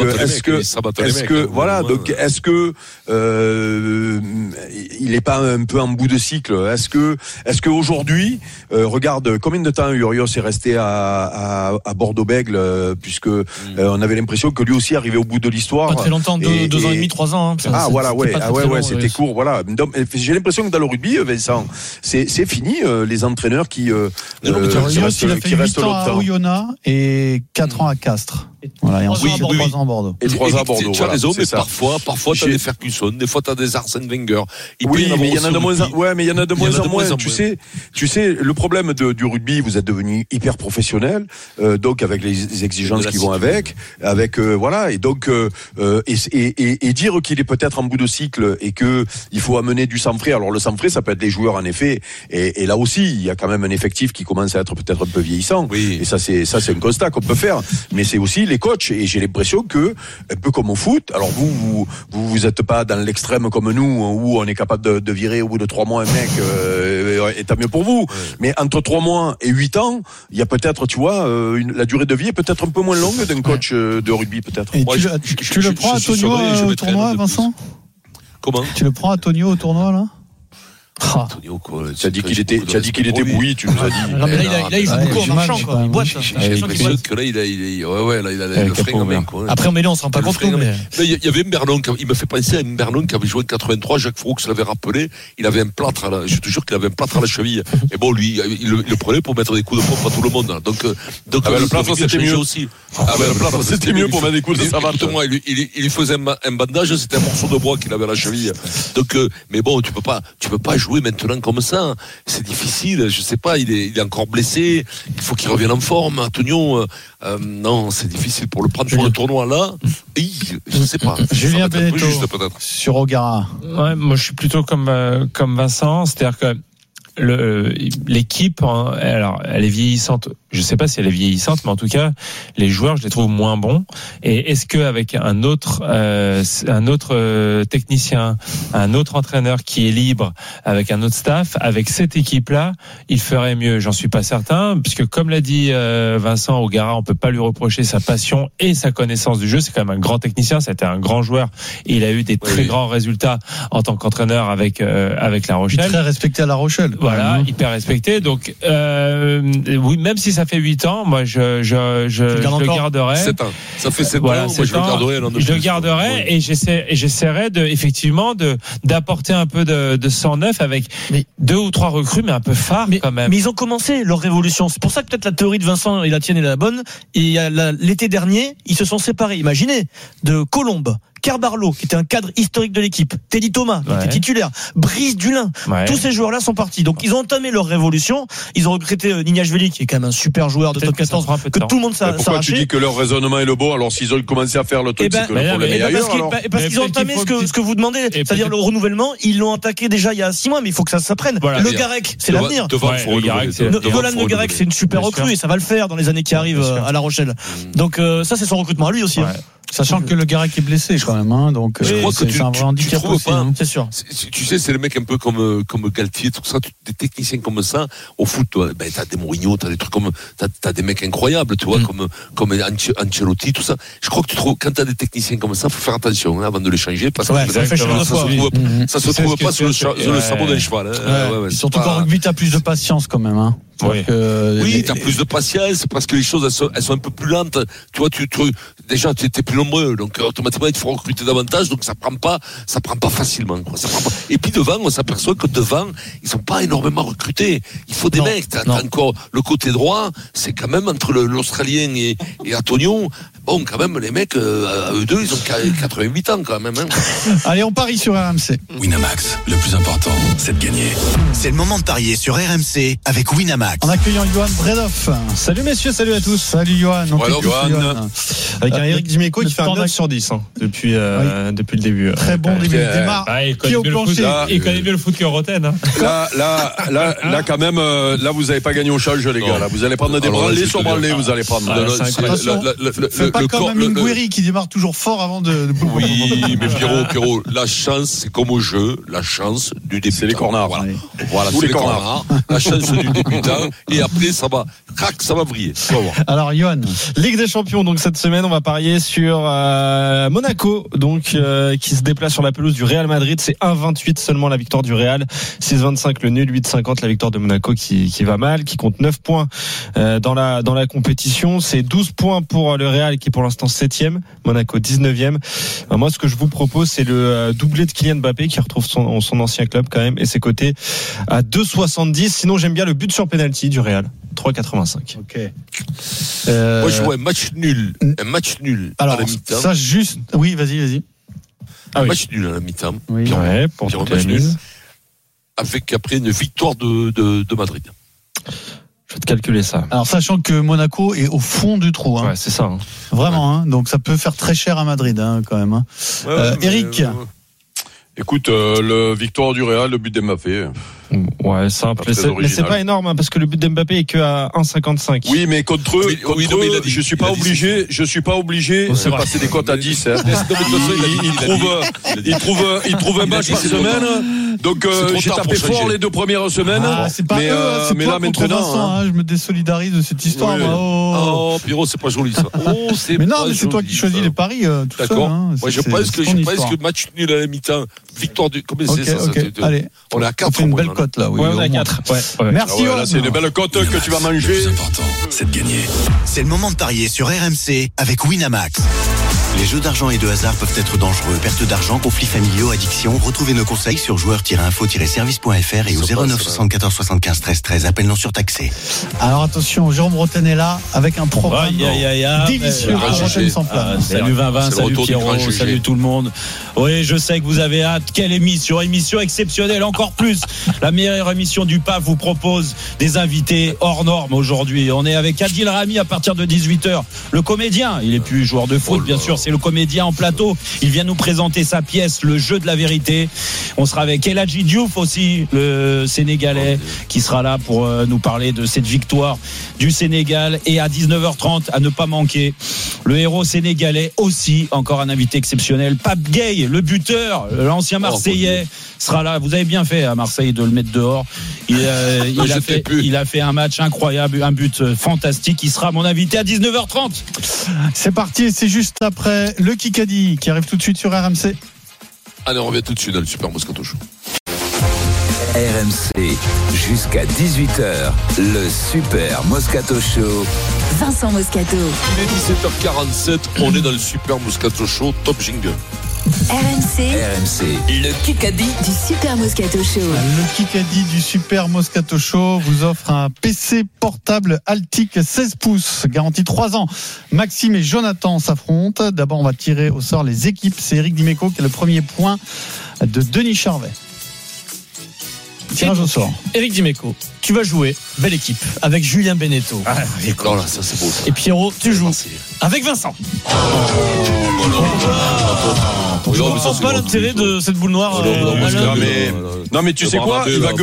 est-ce que il est pas un peu en bout de cycle? Est-ce que aujourd'hui, regarde combien de temps Urios est resté à Bordeaux-Bègles, puisque on avait l'impression que lui aussi arrivait au bout de l'histoire. Pas très longtemps, 2 ans et demi, 3 ans. Hein, c'était court. Voilà. Donc, j'ai l'impression que dans le rugby, Vincent, c'est fini. Les entraîneurs qui restent longtemps. À Oyonnax et 4 ans à Castres. Voilà, et ensuite 3 ans à Bordeaux. Et 3 ans à Bordeaux. Tu as raison, mais parfois t'as des Ferguson, des fois t'as des Arsène Wenger. Oui, mais il y en a de moins en moins. Tu sais, le problème du rugby, vous êtes devenu hyper professionnel. donc avec les exigences qui vont avec voilà, et donc et dire qu'il est peut-être en bout de cycle et que il faut amener du sang frais. Alors le sang frais, ça peut être des joueurs en effet, et là aussi il y a quand même un effectif qui commence à être peut-être un peu vieillissant, et ça c'est un constat qu'on peut faire, mais c'est aussi les coachs, et j'ai l'impression que un peu comme au foot, alors vous êtes pas dans l'extrême comme nous où on est capable de virer au bout de 3 mois un mec, et tant mieux pour vous, mais entre 3 mois et 8 ans, il y a peut-être, tu vois, la durée de vie est peut-être un peu moins longue d'un coach de rugby peut-être. Et tu le prends à Tonio au tournoi, Vincent ? Comment ? Tu le prends à Tonio au tournoi là ? Antonio, quoi. Tu as dit qu'il était bouilli, tu nous as dit. Non, mais là, il joue beaucoup en marchant, quoi. Il boite. J'ai l'impression que là, il a le frein en main, quoi. Après, en mêlée, on se rend pas compte, mais. Il y avait Merlon, il me fait penser à Merlon qui avait joué en 83, Jacques Froux l'avait rappelé, il avait un plâtre je te jure qu'il avait un plâtre à la cheville. Et bon, lui, il le prenait pour mettre des coups de pompe à tout le monde. Donc, le plâtre, c'était mieux aussi. Le plâtre, c'était mieux pour mettre des coups de savate. Il lui faisait un bandage, c'était un morceau de bois qu'il avait à la cheville. Donc, mais bon, tu peux pas jouer maintenant comme ça, c'est difficile. Je sais pas, il est encore blessé. Il faut qu'il revienne en forme. Antonio, non, c'est difficile pour le prendre pour le tournoi là. Je sais pas. Julien Beneteau sur O'Gara. Ouais, moi je suis plutôt comme Vincent, c'est-à-dire que l'équipe, alors elle est vieillissante. Je sais pas si elle est vieillissante, mais en tout cas, les joueurs, je les trouve moins bons. Et est-ce que avec un autre technicien, un autre entraîneur qui est libre, avec un autre staff, avec cette équipe-là, il ferait mieux? J'en suis pas certain, puisque comme l'a dit Vincent, O'Gara, on peut pas lui reprocher sa passion et sa connaissance du jeu. C'est quand même un grand technicien, c'était un grand joueur, et il a eu des très grands résultats en tant qu'entraîneur avec La Rochelle. Très respecté à La Rochelle. Voilà, hyper respecté. Donc, oui, même si ça fait 8 ans, moi, je le garderai. 7 ans. Ça fait 7 ans. Moi, je le garderai. Je le garderai et j'essaierai effectivement d'apporter un peu de sang neuf avec 2 ou 3 recrues, mais un peu phares quand même. Mais ils ont commencé leur révolution. C'est pour ça que peut-être la théorie de Vincent et la tienne est la bonne. Et l'été dernier, ils se sont séparés. Imaginez, de Colombe, Carbarlo, qui était un cadre historique de l'équipe, Teddy Thomas, qui était titulaire, Brice Dulin, tous ces joueurs-là sont partis. Donc ils ont entamé leur révolution. Ils ont recruté Nignashvili, qui est quand même un super joueur de top 14, que tout le monde s'arrachait. Pourquoi tu dis que leur raisonnement est le bon, alors s'ils ont commencé à faire le truc, c'est que le problème est ailleurs, alors. Parce qu'ils ont entamé ce que vous demandez, c'est-à-dire le renouvellement. Ils l'ont attaqué déjà il y a 6 mois, mais il faut que ça s'apprenne. Le Garec, c'est l'avenir. Golan Le Garec, c'est une super recrue et ça va le faire dans les années qui arrivent à La Rochelle. Donc ça, c'est son recrutement à lui aussi. Sachant que le Garec est blessé quand même, hein, donc je crois que c'est un vrai handicap aussi, hein. C'est sûr. Tu sais, c'est le mec un peu comme Galtier, tout ça, des techniciens comme ça. Au foot, toi, t'as des Mourinho, t'as des trucs comme, t'as des mecs incroyables, tu vois, comme Ancelotti, tout ça. Je crois que quand t'as des techniciens comme ça, faut faire attention avant de les changer, parce que ça se trouve pas sur le sabot d'un cheval. Surtout qu'en rugby, t'as plus de patience quand même, hein. Oui, t'as plus de patience parce que les choses elles sont un peu plus lentes. Tu vois, déjà t'es plus nombreux, donc automatiquement il faut recruter davantage, donc ça prend pas facilement, quoi. Et puis devant, on s'aperçoit que devant ils sont pas énormément recrutés. Il faut des mecs. T'as encore le côté droit, c'est quand même entre l'Australien et Antonio. Bon, quand même, les mecs, eux deux, ils ont 88 ans quand même. Hein. Allez, on parie sur RMC. Winamax, le plus important, c'est de gagner. C'est le moment de parier sur RMC avec Winamax. En accueillant Johan Bredoff. Salut messieurs, salut à tous. Salut Johan. Johan. Avec un Eric Dimeco qui fait un 9 sur 10 depuis le début. Très bon début. Il démarre. Il connaît mieux le foot que Roten. Là, quand même, là, vous n'avez pas gagné au change, les gars. Là, vous allez prendre des branlés sur branlés, vous allez prendre. C'est pas comme Mingouiri qui démarre toujours fort avant de. Oui, mais Pierrot, la chance, c'est comme au jeu, la chance du débutant. C'est les corners. Voilà, c'est les corners. La chance du débutant. Et après, ça va briller. Alors, Johan. Ligue des Champions, donc cette semaine, on va parier sur Monaco, donc qui se déplace sur la pelouse du Real Madrid. C'est 1,28 seulement la victoire du Real, 6,25 le nul, 8,50 la victoire de Monaco qui va mal, qui compte 9 points dans la compétition. C'est 12 points pour le Real qui est pour l'instant 7e, Monaco 19e. Moi, ce que je vous propose, c'est le doublé de Kylian Mbappé qui retrouve son ancien club quand même, et c'est coté à 2,70. Sinon, j'aime bien le but sur penalty du Real, 3,85. Ok. Moi, je vois un match nul alors, à la mi-temps. Ça, juste. Oui, vas-y. Match nul à la mi-temps. Oui. Puis pour un match nul. Avec après une victoire de Madrid. Je Faites calculer ça. Alors, sachant que Monaco est au fond du trou. Ouais, c'est ça. Hein. Vraiment, hein. Donc ça peut faire très cher à Madrid, hein, quand même. Hein. Eric. Écoute, le victoire du Real, le but d'Mbappé. Ouais, simple. Mais c'est pas énorme, hein, parce que le but d'Mbappé est que à 1,55. Oui, mais contre eux, je suis pas obligé de passer des cotes à 10. Hein. Ils trouvent un match par semaine. Donc, j'ai tapé fort les 2 premières semaines. C'est pas mais là maintenant, Vincent, je me désolidarise de cette histoire. Oh, Pierrot, c'est pas joli ça. Mais non, mais c'est toi qui choisis les paris tout seul. D'accord. Moi, je pense que match nul à la mi-temps, victoire du. Comment c'est ça? Allez, on est à 4. On fait une belle cote là. Oui, on est à 4. Merci. Là, c'est une belle cote que tu vas manger. Le plus important, c'est de gagner. C'est le moment de parier sur RMC avec Winamax. Les jeux d'argent et de hasard peuvent être dangereux. Perte d'argent, conflits familiaux, addiction. Retrouvez nos conseils sur joueurs-info-service.fr et au 09 74 75 13 13. Appel non surtaxé. Alors attention, Jérôme Rotten est là avec un programme délicieux pour Rotten sans flamme. Salut Vinvin, salut Pierrot, salut tout le monde. Oui, je sais que vous avez hâte. Quelle émission exceptionnelle, encore plus. La meilleure émission du PAF vous propose des invités hors normes aujourd'hui. On est avec Adil Rami à partir de 18h. Le comédien, il est plus joueur de foot, bien sûr. C'est le comédien en plateau. Il vient nous présenter sa pièce, Le jeu de la vérité. On sera avec El Hadji Diouf aussi, le Sénégalais, qui sera là pour nous parler de cette victoire du Sénégal. Et à 19h30, à ne pas manquer, le héros sénégalais aussi, encore un invité exceptionnel, Pape Gueye, le buteur, l'ancien Marseillais, sera là. Vous avez bien fait à Marseille de le mettre dehors. Il a fait un match incroyable, un but fantastique. Il sera mon invité à 19h30. C'est parti, c'est juste après le Kikadi qui arrive tout de suite sur RMC. Allez, on revient tout de suite dans le Super Moscato Show. RMC, jusqu'à 18h, le Super Moscato Show. Vincent Moscato. Il est 17h47, on est dans le Super Moscato Show, top jingle. RMC, le Kikadi du Super Moscato Show. Le Kikadi du Super Moscato Show vous offre un PC portable Altic 16 pouces, garantie 3 ans. Maxime et Jonathan s'affrontent. D'abord, on va tirer au sort les équipes. C'est Eric Dimeco qui a le premier point de Denis Charvet. Tirage au sort. Eric Dimeco, tu vas jouer, belle équipe, avec Julien Beneteau. Ça c'est beau ça. Et Pierrot, tu joues avec Vincent. Je ne comprends pas l'intérêt de cette boule noire. Non mais tu sais quoi, il va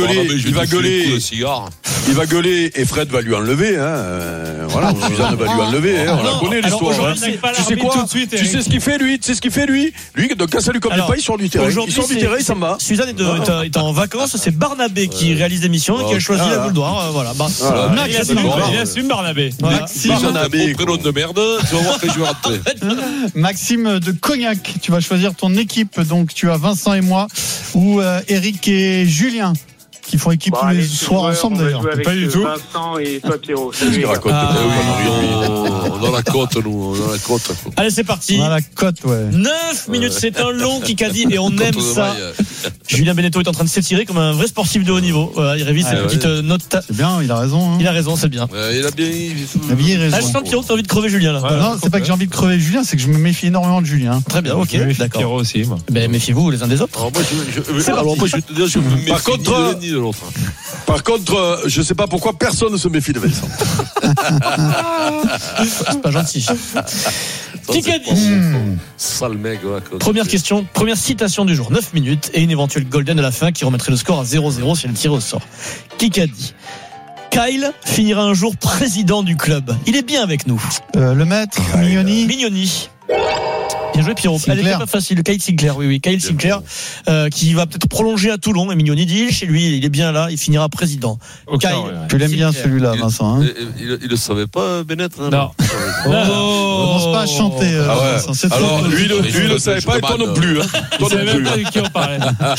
gueuler et Fred va lui enlever. Voilà, Suzanne va lui enlever. On la connaît l'histoire. Tu sais quoi, tu sais ce qu'il fait lui. Lui, donc quand ça lui convient pas, il sort du terrain. Il sort du terrain, il s'en va. Suzanne est en vacances, c'est Barnabé qui réalise l'émission et qui a choisi la boule noire. Voilà. Il assume Barnabé. Prénom de merde, tu vas voir que je vais rentrer. Maxime de Cognac, tu vas choisir ton équipe. Donc tu as Vincent et moi ou Eric et Julien qui font équipe tous les soirs ensemble d'ailleurs. Pas du tout. Vincent et toi Pierrot. Dans la côte, nous. Dans la côte. Allez, c'est parti. Dans la côte, ouais. 9 minutes, c'est un long Kikadi et on aime ça. Julien Beneteau est en train de s'étirer comme un vrai sportif de haut niveau. Voilà, il révise ses petites notes. C'est bien, il a raison. Il a raison, c'est bien. Il a bien raison. Je sens Pierrot, t'as envie de crever Julien là. Non, c'est pas que j'ai envie de crever Julien, c'est que je me méfie énormément de Julien. Très bien, ok, d'accord. Pierrot aussi. Ben méfiez-vous les uns des autres. Alors moi je vais te dire, je me méfie ni de l'un ni de l'autre. Par contre, je sais pas pourquoi personne ne se méfie de Vincent. C'est pas gentil. Kikadi. Sale mec. Première question, première citation du jour, 9 minutes et une éventuelle golden à la fin qui remettrait le score à 0-0 si elle tire au sort. Kikadi. Kyle finira un jour président du club. Il est bien avec nous. Le maître, Mignoni. Bien joué Pierrot. Elle était pas facile. Kyle Sinclair, oui. Kyle Sinclair, qui va peut-être prolonger à Toulon. Et Mignoni dit, chez lui, il est bien là, il finira président. Kyle, tu l'aimes bien celui-là, Vincent. Il le savait pas, Bennett. Non. On commence pas à chanter. Vincent, alors, lui, il le savait pas, et toi non plus. Toi non plus. Pas de qui on parlait.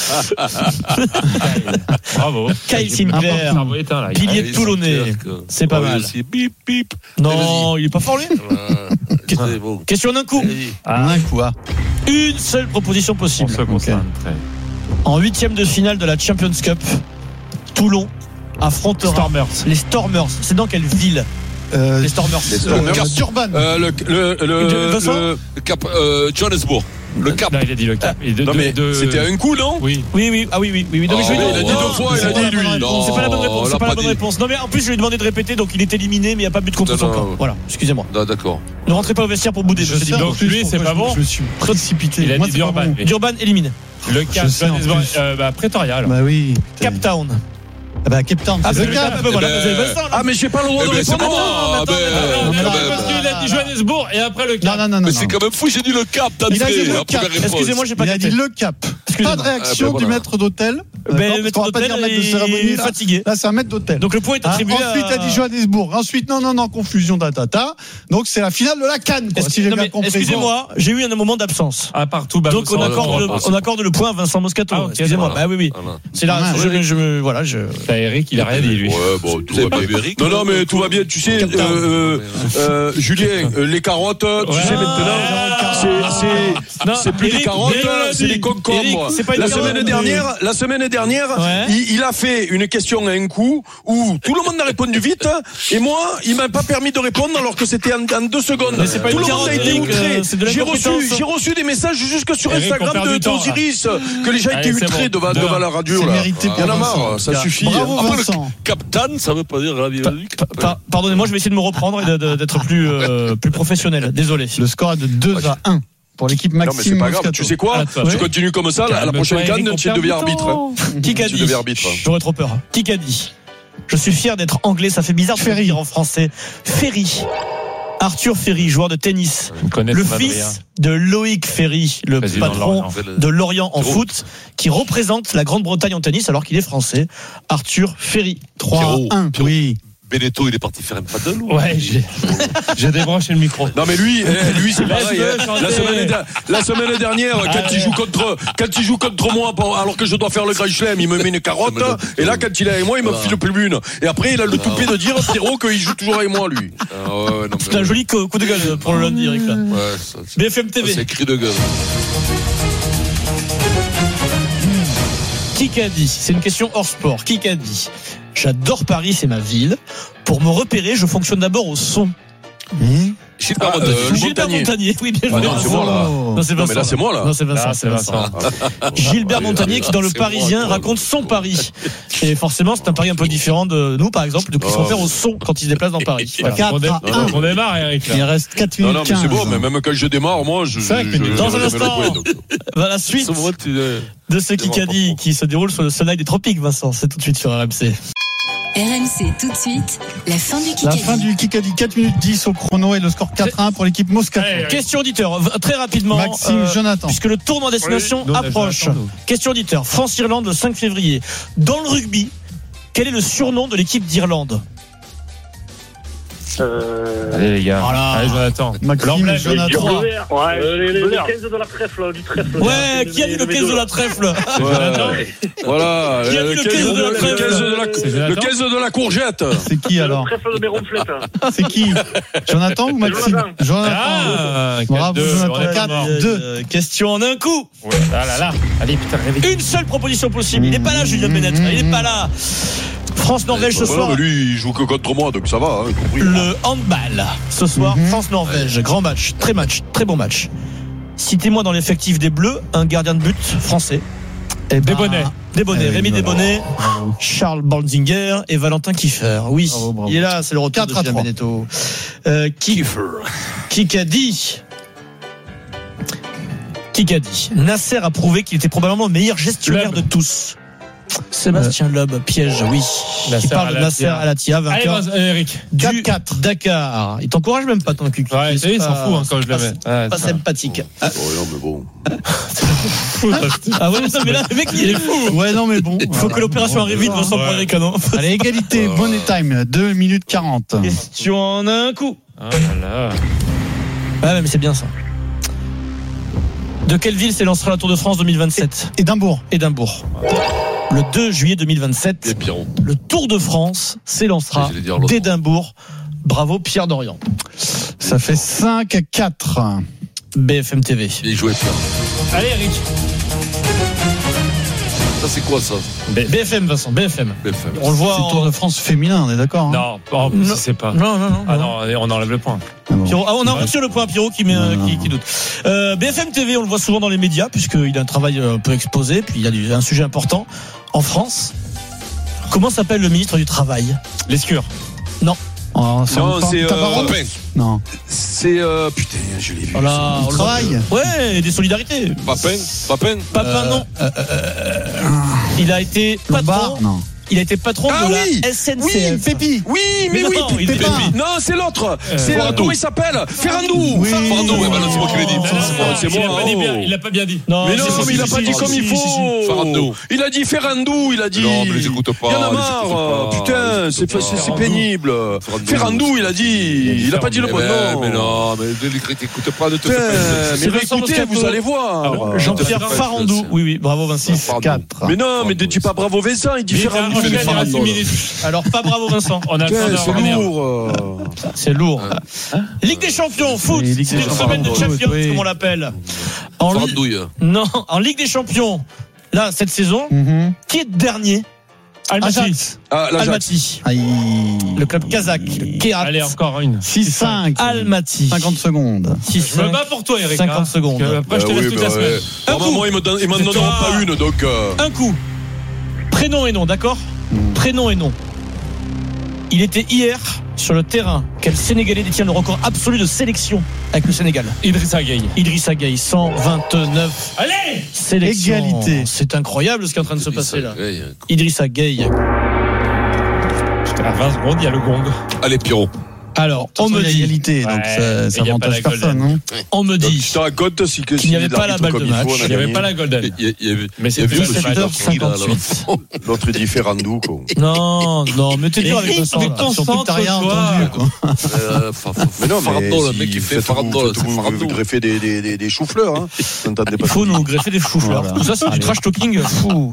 Bravo. Kyle Sinclair, pilier de Toulonnais. C'est pas mal. Non, il est pas fort lui. Question d'un coup. Un coup. Une seule proposition possible. En 8e de finale de la Champions Cup, Toulon affrontera les Stormers. C'est dans quelle ville? Les Stormers. Durban. Johannesburg. Le Cap. Là, il a dit le Cap. Non, mais c'était un coup, non? Oui. Ah oui. Non, mais il a dit 2 fois, il a dit lui. C'est pas la bonne réponse. C'est pas la bonne réponse. Non, mais en plus, je lui ai demandé de répéter, donc il est éliminé, mais il n'y a pas but contre son camp. Voilà, excusez-moi. D'accord. Ne rentrez pas au vestiaire pour bouder. Donc lui, c'est pas bon. Je me suis précipité. Il a dit Durban. Durban éliminé. Le Cap, Pretoria. Bah oui. Cape Town. Ah bah Cape Town, c'est le Cap. Ah mais j'ai pas le droit de répondre. Parce qu'il a dit Johannesburg et après le Cap. Non. Mais c'est quand même fou, j'ai dit le Cap. Il a dit le Cap. Excusez-moi, j'ai pas Il a dit le Cap. Pas de réaction du maître d'hôtel. Le maître d'hôtel est fatigué. Là, c'est un maître d'hôtel. Donc le point est attribué. Ensuite, il a dit Johannesburg. Ensuite, non, confusion, Donc c'est la finale de la CAN. Si j'ai bien compris. Excusez-moi, j'ai eu un moment d'absence. Partout. Donc on accorde le point à Vincent Moscato. Excusez-moi. Bah oui. C'est là. Eric, il a rien dit lui. Ouais, bon, tout va bien, Eric. Non, mais tout va bien. Tu sais, Julien, les carottes, tu sais maintenant, c'est plus des carottes, c'est des concombres. La semaine dernière, il a fait une question à un coup où tout le monde a répondu vite et moi, il m'a pas permis de répondre alors que c'était en 2 secondes. Tout le monde a été outré. J'ai reçu des messages jusque sur Instagram d'Osiris que les gens étaient outrés devant la radio. Il y en a marre, ça suffit. Bravo Vincent. Captain, ça veut pas dire ravi. Pardonnez-moi, je vais essayer de me reprendre et d'être plus professionnel. Désolé. Le score est de 2-1 pour l'équipe Maxime. Non mais c'est pas grave, tu sais quoi, tu continues comme ça, la prochaine CAN, tu deviens arbitre. Qui a dit? J'aurais trop peur. Qui a dit? Je suis fier d'être anglais, ça fait bizarre de dire en français. Ferry. Arthur Ferry, joueur de tennis, le fils de Loïc Ferry, le patron de Lorient en foot, qui représente la Grande-Bretagne en tennis alors qu'il est français. Arthur Ferry. 3-1. Oui. Benetto, il est parti faire un paddle. Ouais, j'ai débranché le micro. Non mais lui c'est pareil. La semaine dernière, quand il joue contre moi, alors que je dois faire le Grand Chelem, il me met une carotte. Et là, quand il est avec moi, il me file plus une. Et après, il a le toupet de dire Pierrot qu'il joue toujours avec moi, lui. C'est un joli coup de gueule pour le lundi, Eric. BFM TV. C'est cri de gueule. Qui a dit? C'est une question hors sport. Qui a dit? J'adore Paris, c'est ma ville. Pour me repérer, je fonctionne d'abord au son. Gilbert Montagnier. Oui, bien joué. Non, c'est moi là. Non, c'est Vincent. Mais là, c'est moi là. Non, c'est Vincent. Gilbert Montagnier qui, dans Le Parisien, raconte son Paris. Et forcément, c'est un Paris un peu différent de nous, par exemple, de qui se repère au son quand il se déplace dans Paris. 4-1. On démarre, Eric. Il reste 4 minutes. Non, mais c'est bon, mais même quand je démarre, moi, dans un instant, la suite de ce Kikadi qui se déroule sur le soleil des tropiques, Vincent. C'est tout de suite sur RMC. RMC, tout de suite, la fin du Kikadi. La fin du Kikadi, 4 minutes 10 au chrono et le score 4-1 pour l'équipe Moscato. Question auditeur, très rapidement. Maxime, Jonathan. Puisque le tournoi destination approche. Question auditeur, France-Irlande le 5 février. Dans le rugby, quel est le surnom de l'équipe d'Irlande? Allez les gars, allez Jonathan. Maxime, Jonathan. Le 15 de la trèfle, du trèfle. Ouais, qui a dit le 15 de la trèfle? Voilà. Qui a dit le 15 de la trèfle? Le 15 de la courgette. C'est qui alors? Le trèfle de mes ronflettes. C'est qui? Jonathan ou Maxime? Jonathan. Bravo Jonathan. 4-2. Question en un coup. Là. Allez putain, réveille. Une seule proposition possible. Il n'est pas là, Julien Bennett. Il n'est pas là. France-Norvège ce soir. Mais lui, il joue que contre moi, donc ça va. Le handball ce soir, France-Norvège. Grand match, très bon match. Citez-moi dans l'effectif des Bleus un gardien de but français. Desbonnets, Rémi Desbonnets, Charles Balzinger et Valentin Kiefer. Oui, bravo. Il est là, c'est le retour de Julien Benetto. Qui a dit Nasser a prouvé qu'il était probablement le meilleur gestionnaire de tous. Sébastien Loeb, piège, oui. Qui parle de Nasser Al-Attiyah, vainqueur du 4-4 Dakar. Il t'encourage même pas ton cul. Ouais, il s'en fout quand je le mets. Pas sympathique. Oh non, mais bon. Ah ouais, mais là, le mec, il est fou. Ouais, non, mais bon. Il faut que l'opération arrive vite, Vincent, pour les canons. Allez, égalité, money time, 2 minutes 40. Question en un coup. Ah là. Ouais, mais c'est bien ça. De quelle ville s'élancera la Tour de France 2027? Édimbourg. Le 2 juillet 2027, le Tour de France s'élancera d'Édimbourg. Bravo Pierre Dorian. Ça fait 5-4. BFM TV. Il jouait Pierre. Allez Eric. Ça, c'est quoi, ça? BFM, Vincent, BFM. On le voit. C'est le Tour de France féminin, on est d'accord? Non, c'est pas. Non. Ah non, on enlève le point. Pierrot, on a reçu le point, Pierrot qui doute. BFM TV, on le voit souvent dans les médias, puisqu'il a un travail un peu exposé, puis il y a un sujet important. En France, comment s'appelle le ministre du Travail? Lescure. Non. C'est Papin. Non. C'est putain, je l'ai vu. Voilà, on le travail. Ouais, des solidarités. Papin, non. Il a été patron. Non. Il a été patron de la SNCF. Oui, Pépi. Oui, mais non, oui, Pépi. Non, c'est l'autre. C'est comment il s'appelle? Ferrandou. Oui. Ferrandou, c'est moi qui l'ai dit. C'est moi. Il l'a pas bien dit. Mais non, mais il a pas dit comme il faut. Ferrandou. Il a dit Ferrandou, il a dit. Non, mais les écoute pas. Il y en a marre. Putain, c'est pénible. Ferrandou, il a dit. Il a pas dit le bon nom. Mais non, mais t'écoutes pas de te mais écoutez, vous allez voir. Jean-Pierre Farandou. Oui, bravo Vincent. 6-4. Mais non, mais dis pas bravo Vincent, il dit Ferrandou. Alors pas bravo Vincent. On a le temps de c'est revenir. lourd. C'est lourd. Ligue des Champions, foot. Oui, Ligue C'est des une Champions. semaine de Champions, Oui. comme on l'appelle. Farandouille. Non, en Ligue des Champions. Là, cette saison, qui est dernier? Almaty. Almaty. Le club kazakh. Allez, encore une. 6-5. Almaty. 50 secondes. Je me bats pour toi, Eric. 50 secondes. Après, je te laisse toute la semaine. Normalement, ils m'en donneront pas une, donc. Un coup. Prénom et nom, d'accord? Prénom et nom. Il était hier sur le terrain. Quel Sénégalais détient le record absolu de sélection avec le Sénégal? Idrissa Gueye, 129. Allez, sélections. Égalité. C'est incroyable ce qui est en train de se passer là. Idrissa Gueye. À 20 secondes, il y a le gong. Allez, Pierrot. Alors, on me dit égalité, donc ça avantage personne. Hein. On me dit qu'il n'y avait pas la balle de match. Il n'y avait pas la golden. Mais c'est vu 17h58. L'autre il dit Ferrandou, quoi. Non, mais t'es dur avec le sang. Surtout que t'as rien entendu, quoi. Mais non, mais Farandou, le mec qui fait Farandou. Vous greffez des choux-fleurs, hein. Il faut nous greffer des choux-fleurs. Tout ça, c'est du trash talking fou.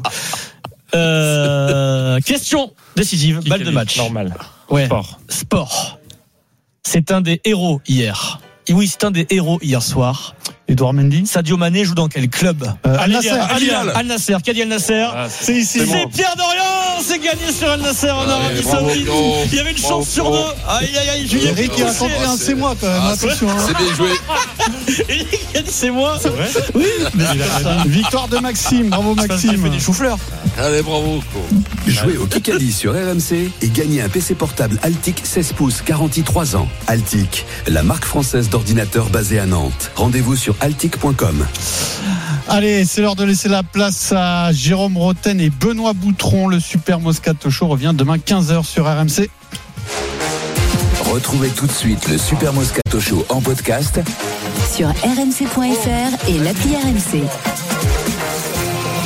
Question décisive, balle de match. Normal. Ouais. Sport. C'est un des héros hier. Oui, c'est un des héros hier soir. Edouard Mendy. Sadio Mané joue dans quel club? Al-Nassr. Al-Nassr. Qui a dit Al-Nassr? C'est ici. C'est Pierre Dorian. C'est gagné sur Al-Nassr en Arabie Saoudite. Il y avait une chance sur deux. Aïe. Eric qui a raconté un c'est moi quand même. Attention. C'est bien joué. Eric a dit c'est moi. C'est vrai? Oui. Victoire de Maxime. Bravo Maxime. Il fait des choux-fleurs. Allez, bravo. Jouez au Kikadi sur RMC et gagnez un PC portable Altic 16 pouces garantie 3 ans. Altic, la marque française d'ordinateurs basée à Nantes. Rendez-vous sur altic.com. Allez, c'est l'heure de laisser la place à Jérôme Roten et Benoît Boutron. Le Super Moscato Show revient demain 15h sur RMC. Retrouvez tout de suite le Super Moscato Show en podcast sur rmc.fr et l'appli RMC.